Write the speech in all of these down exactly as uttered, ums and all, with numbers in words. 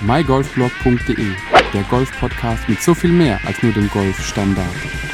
my golf blog punkt de, der Golf-Podcast mit so viel mehr als nur dem Golfstandard.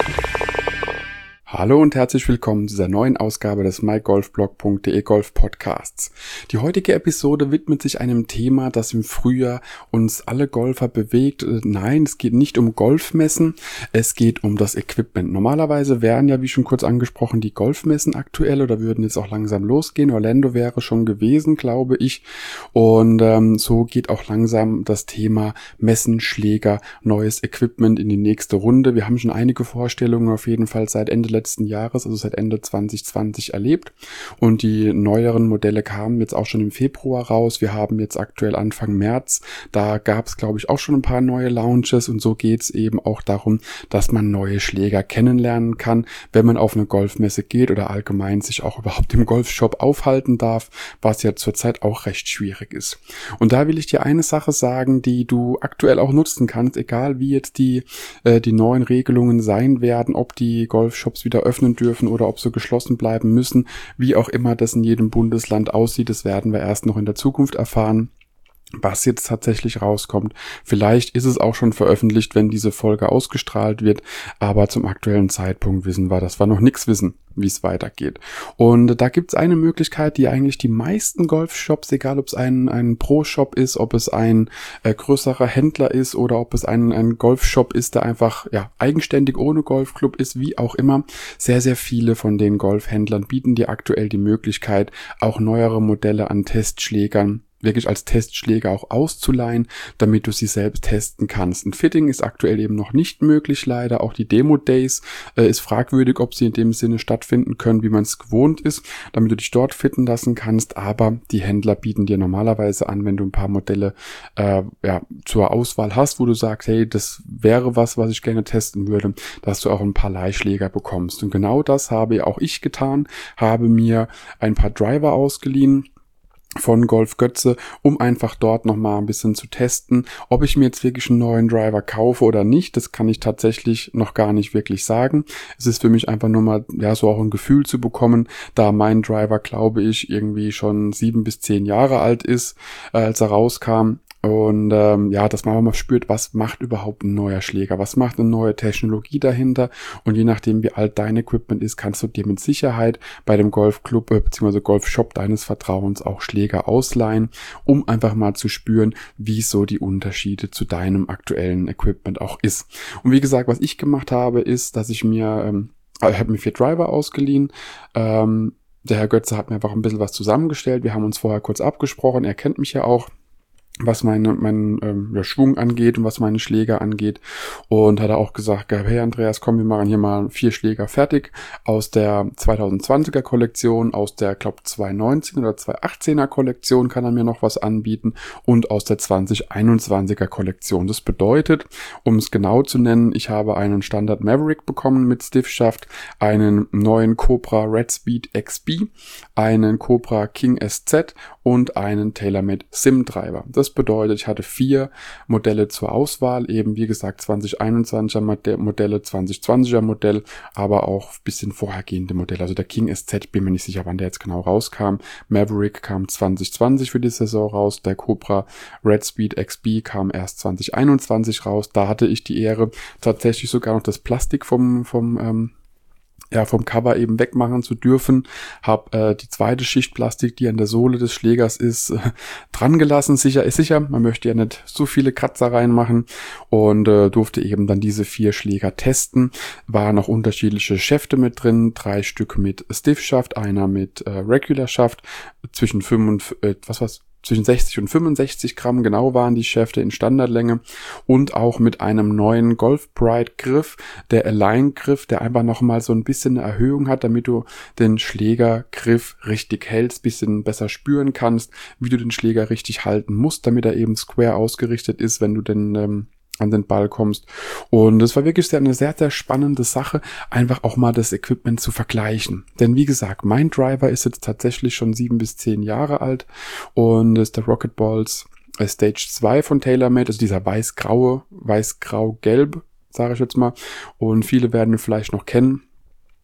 Hallo und herzlich willkommen zu dieser neuen Ausgabe des my golf blog punkt de Golf Podcasts. Die heutige Episode widmet sich einem Thema, das im Frühjahr uns alle Golfer bewegt. Nein, es geht nicht um Golfmessen, es geht um das Equipment. Normalerweise wären ja, wie schon kurz angesprochen, die Golfmessen aktuell oder würden jetzt auch langsam losgehen. Orlando wäre schon gewesen, glaube ich. Und ähm, so geht auch langsam das Thema Messen, Schläger, neues Equipment in die nächste Runde. Wir haben schon einige Vorstellungen auf jeden Fall seit Ende letzten Jahres, also seit Ende zwanzig zwanzig erlebt, und die neueren Modelle kamen jetzt auch schon im Februar raus. Wir haben jetzt aktuell Anfang März, da gab es glaube ich auch schon ein paar neue Launches, und so geht es eben auch darum, dass man neue Schläger kennenlernen kann, wenn man auf eine Golfmesse geht oder allgemein sich auch überhaupt im Golfshop aufhalten darf, was ja zurzeit auch recht schwierig ist. Und da will ich dir eine Sache sagen, die du aktuell auch nutzen kannst, egal wie jetzt die äh, die neuen Regelungen sein werden, ob die Golfshops wieder öffnen dürfen oder ob sie geschlossen bleiben müssen, wie auch immer das in jedem Bundesland aussieht, das werden wir erst noch in der Zukunft erfahren, was jetzt tatsächlich rauskommt. Vielleicht ist es auch schon veröffentlicht, wenn diese Folge ausgestrahlt wird, aber zum aktuellen Zeitpunkt wissen wir, dass wir noch nichts wissen, wie es weitergeht. Und da gibt es eine Möglichkeit, die eigentlich die meisten Golfshops, egal ob es ein, ein Pro-Shop ist, ob es ein äh, größerer Händler ist oder ob es ein, ein Golfshop ist, der einfach ja eigenständig ohne Golfclub ist, wie auch immer, sehr, sehr viele von den Golfhändlern bieten dir aktuell die Möglichkeit, auch neuere Modelle an Testschlägern wirklich als Testschläger auch auszuleihen, damit du sie selbst testen kannst. Ein Fitting ist aktuell eben noch nicht möglich, leider. Auch die Demo-Days äh, ist fragwürdig, ob sie in dem Sinne stattfinden können, wie man es gewohnt ist, damit du dich dort fitten lassen kannst. Aber die Händler bieten dir normalerweise an, wenn du ein paar Modelle äh, ja, zur Auswahl hast, wo du sagst, hey, das wäre was, was ich gerne testen würde, dass du auch ein paar Leihschläger bekommst. Und genau das habe auch ich getan, habe mir ein paar Driver ausgeliehen von Golf Götze, um einfach dort nochmal ein bisschen zu testen. Ob ich mir jetzt wirklich einen neuen Driver kaufe oder nicht, das kann ich tatsächlich noch gar nicht wirklich sagen. Es ist für mich einfach nur mal, ja, so auch ein Gefühl zu bekommen, da mein Driver, glaube ich, irgendwie schon sieben bis zehn Jahre alt ist, äh, als er rauskam. Und ähm, ja, dass man mal spürt, was macht überhaupt ein neuer Schläger, was macht eine neue Technologie dahinter, und je nachdem, wie alt dein Equipment ist, kannst du dir mit Sicherheit bei dem Golfclub äh, bzw. Golfshop deines Vertrauens auch Schläger ausleihen, um einfach mal zu spüren, wie so die Unterschiede zu deinem aktuellen Equipment auch ist. Und wie gesagt, was ich gemacht habe, ist, dass ich mir, ähm, ich habe mir vier Driver ausgeliehen, ähm, der Herr Götze hat mir einfach ein bisschen was zusammengestellt, wir haben uns vorher kurz abgesprochen, er kennt mich ja auch, was meine, meinen ähm, ja, Schwung angeht und was meine Schläger angeht, und hat er auch gesagt, hey Andreas, komm, wir machen hier mal vier Schläger fertig aus der zwanzig zwanziger Kollektion, aus der, glaube zwanzig neunzehn oder zwanzig achtzehner Kollektion kann er mir noch was anbieten, und aus der zwanzig einundzwanziger Kollektion. Das bedeutet, um es genau zu nennen, ich habe einen Standard Maverick bekommen mit Stiffschaft, einen neuen Cobra Red Speed X B, einen Cobra King S Z und einen TaylorMade Sim Driver. Das bedeutet, ich hatte vier Modelle zur Auswahl, eben wie gesagt zwanzig einundzwanziger Modelle, zwanzig zwanziger Modell, aber auch ein bisschen vorhergehende Modelle. Also der King S Z, bin mir nicht sicher, wann der jetzt genau rauskam. Maverick kam zwanzig zwanzig für die Saison raus, der Cobra Red Speed X B kam erst zwanzig einundzwanzig raus. Da hatte ich die Ehre, tatsächlich sogar noch das Plastik vom vom ähm, ja, vom Cover eben wegmachen zu dürfen. Hab äh, die zweite Schicht Plastik, die an der Sohle des Schlägers ist, äh, dran gelassen. Sicher ist sicher, man möchte ja nicht so viele Kratzer reinmachen, und äh, durfte eben dann diese vier Schläger testen. Waren noch unterschiedliche Schäfte mit drin, drei Stück mit Stiffschaft, einer mit äh, Regular Schaft, zwischen fünf und äh, was was zwischen sechzig und fünfundsechzig Gramm genau waren die Schäfte in Standardlänge, und auch mit einem neuen Golf Pride Griff, der Align Griff, der einfach nochmal so ein bisschen eine Erhöhung hat, damit du den Schlägergriff richtig hältst, bisschen besser spüren kannst, wie du den Schläger richtig halten musst, damit er eben square ausgerichtet ist, wenn du den ähm, an den Ball kommst. Und es war wirklich sehr, eine sehr, sehr spannende Sache, einfach auch mal das Equipment zu vergleichen. Denn wie gesagt, mein Driver ist jetzt tatsächlich schon sieben bis zehn Jahre alt, und ist der Rocket Balls Stage zwei von TaylorMade, also dieser weiß-graue, weiß-grau-gelb, sage ich jetzt mal. Und viele werden ihn vielleicht noch kennen.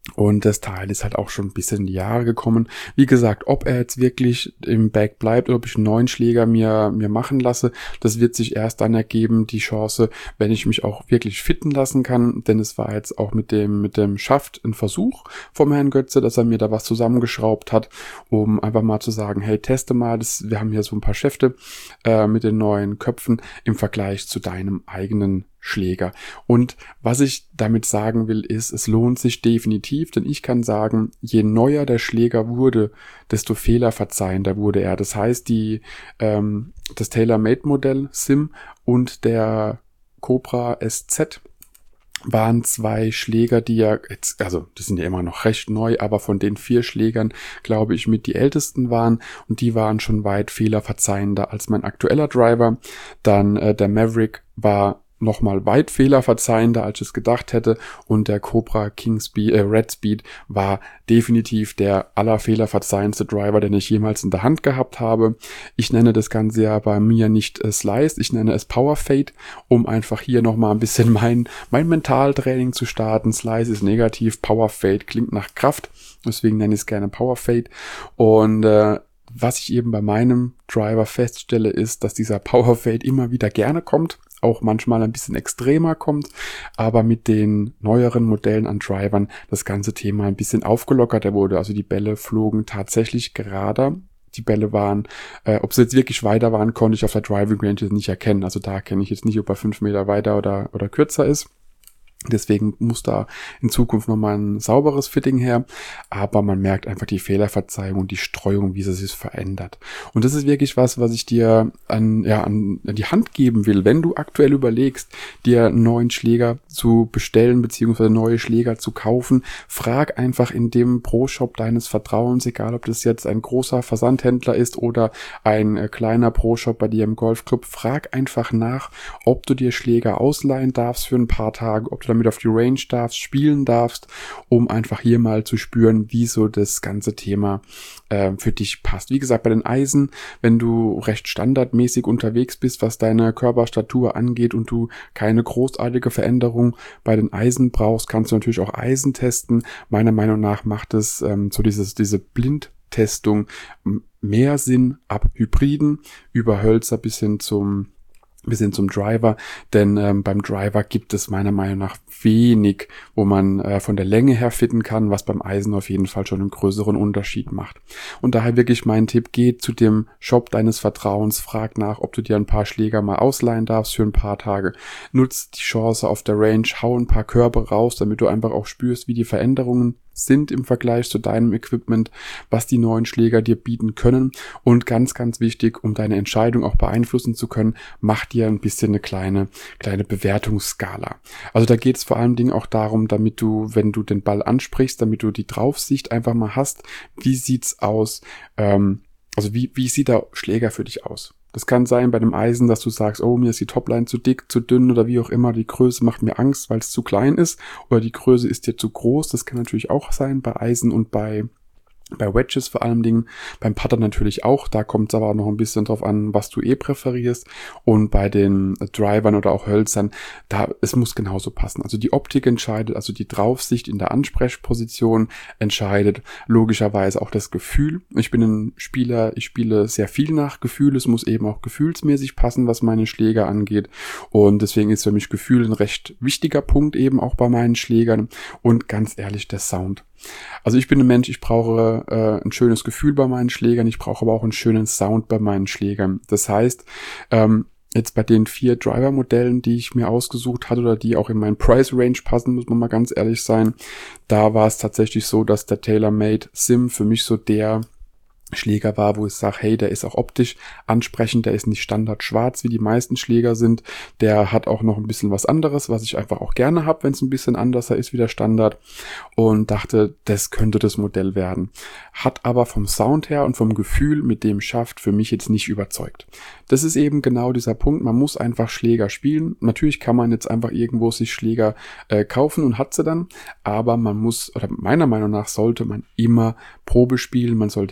Und das Teil ist halt auch schon ein bisschen in die Jahre gekommen. Wie gesagt, ob er jetzt wirklich im Bag bleibt oder ob ich einen neuen Schläger mir mir machen lasse, das wird sich erst dann ergeben, die Chance, wenn ich mich auch wirklich fitten lassen kann. Denn es war jetzt auch mit dem mit dem Schaft ein Versuch vom Herrn Götze, dass er mir da was zusammengeschraubt hat, um einfach mal zu sagen, hey, teste mal, das, wir haben hier so ein paar Schäfte äh, mit den neuen Köpfen im Vergleich zu deinem eigenen Schläger. Und was ich damit sagen will, ist, es lohnt sich definitiv, denn ich kann sagen, je neuer der Schläger wurde, desto fehlerverzeihender wurde er. Das heißt, die ähm, das Tailor-Made-Modell Sim und der Cobra S Z waren zwei Schläger, die ja jetzt, also die sind ja immer noch recht neu, aber von den vier Schlägern, glaube ich, mit die ältesten waren, und die waren schon weit fehlerverzeihender als mein aktueller Driver. Dann äh, der Maverick war nochmal weit fehlerverzeihender, als ich es gedacht hätte, und der Cobra King Speed, äh, Red Speed war definitiv der allerfehlerverzeihendste Driver, den ich jemals in der Hand gehabt habe. Ich nenne das Ganze ja bei mir nicht äh, Slice, ich nenne es Power Fade, um einfach hier nochmal ein bisschen mein, mein Mentaltraining zu starten. Slice ist negativ, Power Fade klingt nach Kraft, deswegen nenne ich es gerne Power Fade. Und äh, was ich eben bei meinem Driver feststelle, ist, dass dieser Power Fade immer wieder gerne kommt, auch manchmal ein bisschen extremer kommt, aber mit den neueren Modellen an Drivern das ganze Thema ein bisschen aufgelockerter wurde. Also die Bälle flogen tatsächlich gerader. Die Bälle waren, äh, ob sie jetzt wirklich weiter waren, konnte ich auf der Driving Range nicht erkennen. Also da kenne ich jetzt nicht, ob er fünf Meter weiter oder, oder kürzer ist. Deswegen muss da in Zukunft nochmal ein sauberes Fitting her, aber man merkt einfach die Fehlerverzeihung und die Streuung, wie sie sich verändert. Und das ist wirklich was, was ich dir an, ja, an die Hand geben will, wenn du aktuell überlegst, dir einen neuen Schläger zu bestellen bzw. neue Schläger zu kaufen. Frag einfach in dem Pro-Shop deines Vertrauens, egal ob das jetzt ein großer Versandhändler ist oder ein äh, kleiner Pro-Shop bei dir im Golfclub, frag einfach nach, ob du dir Schläger ausleihen darfst für ein paar Tage, ob du damit auf die Range darfst, spielen darfst, um einfach hier mal zu spüren, wie so das ganze Thema äh, für dich passt. Wie gesagt, bei den Eisen, wenn du recht standardmäßig unterwegs bist, was deine Körperstatur angeht und du keine großartige Veränderung bei den Eisen brauchst, kannst du natürlich auch Eisen testen. Meiner Meinung nach macht es ähm, so dieses diese Blindtestung mehr Sinn ab Hybriden über Hölzer bis hin zum bis hin zum Driver, denn ähm, beim Driver gibt es meiner Meinung nach wenig, wo man äh, von der Länge her fitten kann, was beim Eisen auf jeden Fall schon einen größeren Unterschied macht. Und daher wirklich mein Tipp, geh zu dem Shop deines Vertrauens, frag nach, ob du dir ein paar Schläger mal ausleihen darfst für ein paar Tage. Nutz die Chance auf der Range, hau ein paar Körbe raus, damit du einfach auch spürst, wie die Veränderungen sind im Vergleich zu deinem Equipment, was die neuen Schläger dir bieten können. Und ganz, ganz wichtig, um deine Entscheidung auch beeinflussen zu können, mach dir ein bisschen eine kleine, kleine Bewertungsskala. Also da geht es vor allen Dingen auch darum, damit du, wenn du den Ball ansprichst, damit du die Draufsicht einfach mal hast, wie sieht's aus, ähm, also wie, wie sieht der Schläger für dich aus? Das kann sein bei dem Eisen, dass du sagst, oh, mir ist die Topline zu dick, zu dünn oder wie auch immer, die Größe macht mir Angst, weil es zu klein ist, oder die Größe ist dir zu groß. Das kann natürlich auch sein bei Eisen und bei Bei Wedges vor allen Dingen, beim Putter natürlich auch, da kommt es aber noch ein bisschen drauf an, was du eh präferierst, und bei den Drivern oder auch Hölzern, da, es muss genauso passen. Also die Optik entscheidet, also die Draufsicht in der Ansprechposition entscheidet, logischerweise auch das Gefühl. Ich bin ein Spieler, ich spiele sehr viel nach Gefühl, es muss eben auch gefühlsmäßig passen, was meine Schläger angeht, und deswegen ist für mich Gefühl ein recht wichtiger Punkt eben auch bei meinen Schlägern, und ganz ehrlich, der Sound. Also ich bin ein Mensch, ich brauche äh, ein schönes Gefühl bei meinen Schlägern, ich brauche aber auch einen schönen Sound bei meinen Schlägern. Das heißt, ähm, jetzt bei den vier Driver-Modellen, die ich mir ausgesucht hatte oder die auch in meinen Price-Range passen, muss man mal ganz ehrlich sein, da war es tatsächlich so, dass der Tailor-Made Sim für mich so der Schläger war, wo ich sage, hey, der ist auch optisch ansprechend, der ist nicht standard schwarz, wie die meisten Schläger sind, der hat auch noch ein bisschen was anderes, was ich einfach auch gerne habe, wenn es ein bisschen anderser ist wie der Standard, und dachte, das könnte das Modell werden. Hat aber vom Sound her und vom Gefühl mit dem Schaft für mich jetzt nicht überzeugt. Das ist eben genau dieser Punkt, man muss einfach Schläger spielen. Natürlich kann man jetzt einfach irgendwo sich Schläger äh, kaufen und hat sie dann, aber man muss, oder meiner Meinung nach sollte man immer Probe spielen, man sollte immer testen,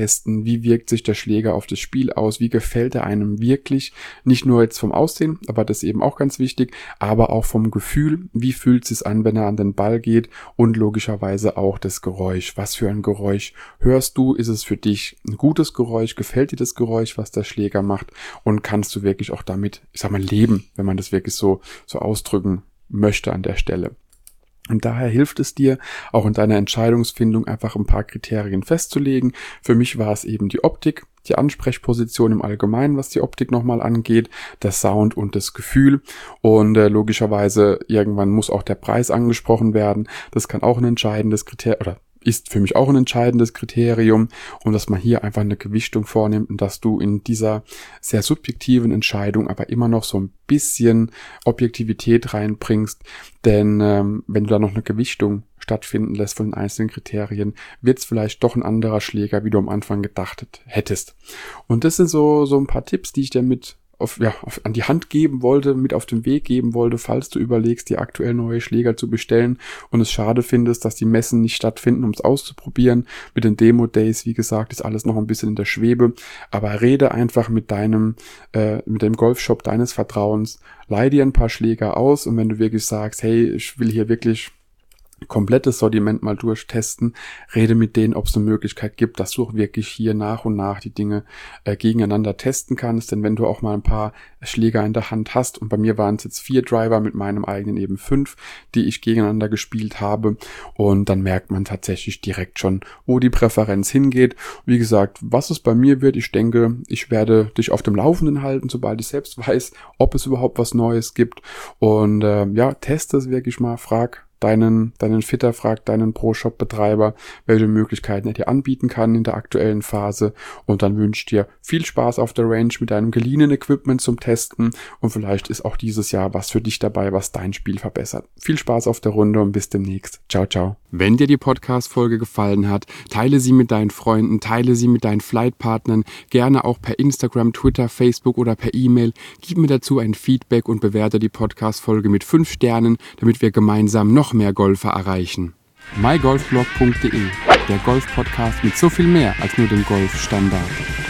testen, wie wirkt sich der Schläger auf das Spiel aus, wie gefällt er einem wirklich, nicht nur jetzt vom Aussehen, aber das ist eben auch ganz wichtig, aber auch vom Gefühl, wie fühlt es sich an, wenn er an den Ball geht und logischerweise auch das Geräusch. Was für ein Geräusch hörst du? Ist es für dich ein gutes Geräusch? Gefällt dir das Geräusch, was der Schläger macht? Und kannst du wirklich auch damit, ich sag mal, leben, wenn man das wirklich so, so ausdrücken möchte an der Stelle. Und daher hilft es dir, auch in deiner Entscheidungsfindung einfach ein paar Kriterien festzulegen. Für mich war es eben die Optik, die Ansprechposition im Allgemeinen, was die Optik nochmal angeht, der Sound und das Gefühl. Und äh, logischerweise irgendwann muss auch der Preis angesprochen werden. Das kann auch ein entscheidendes Kriterium, oder ist für mich auch ein entscheidendes Kriterium, und dass man hier einfach eine Gewichtung vornimmt und dass du in dieser sehr subjektiven Entscheidung aber immer noch so ein bisschen Objektivität reinbringst, denn ähm, wenn du da noch eine Gewichtung stattfinden lässt von den einzelnen Kriterien, wird es vielleicht doch ein anderer Schläger, wie du am Anfang gedacht hättest. Und das sind so so ein paar Tipps, die ich dir mit Auf, ja, auf, an die Hand geben wollte, mit auf den Weg geben wollte, falls du überlegst, die aktuell neue Schläger zu bestellen und es schade findest, dass die Messen nicht stattfinden, um es auszuprobieren. Mit den Demo-Days, wie gesagt, ist alles noch ein bisschen in der Schwebe, aber rede einfach mit deinem, äh, mit dem Golfshop deines Vertrauens, leih dir ein paar Schläger aus, und wenn du wirklich sagst, hey, ich will hier wirklich komplettes Sortiment mal durchtesten, rede mit denen, ob es eine Möglichkeit gibt, dass du auch wirklich hier nach und nach die Dinge äh, gegeneinander testen kannst, denn wenn du auch mal ein paar Schläger in der Hand hast, und bei mir waren es jetzt vier Driver mit meinem eigenen eben fünf, die ich gegeneinander gespielt habe, und dann merkt man tatsächlich direkt schon, wo die Präferenz hingeht. Wie gesagt, was es bei mir wird, ich denke, ich werde dich auf dem Laufenden halten, sobald ich selbst weiß, ob es überhaupt was Neues gibt, und äh, ja, teste es wirklich mal, frag deinen, deinen Fitter, fragt deinen Pro-Shop-Betreiber, welche Möglichkeiten er dir anbieten kann in der aktuellen Phase, und dann wünsche ich dir viel Spaß auf der Range mit deinem geliehenen Equipment zum Testen, und vielleicht ist auch dieses Jahr was für dich dabei, was dein Spiel verbessert. Viel Spaß auf der Runde und bis demnächst. Ciao, ciao. Wenn dir die Podcast-Folge gefallen hat, teile sie mit deinen Freunden, teile sie mit deinen Flight-Partnern, gerne auch per Instagram, Twitter, Facebook oder per E-Mail. Gib mir dazu ein Feedback und bewerte die Podcast-Folge mit fünf Sternen, damit wir gemeinsam noch mehr Golfer erreichen. my golf blog punkt de, der Golf-Podcast mit so viel mehr als nur dem Golfstandard.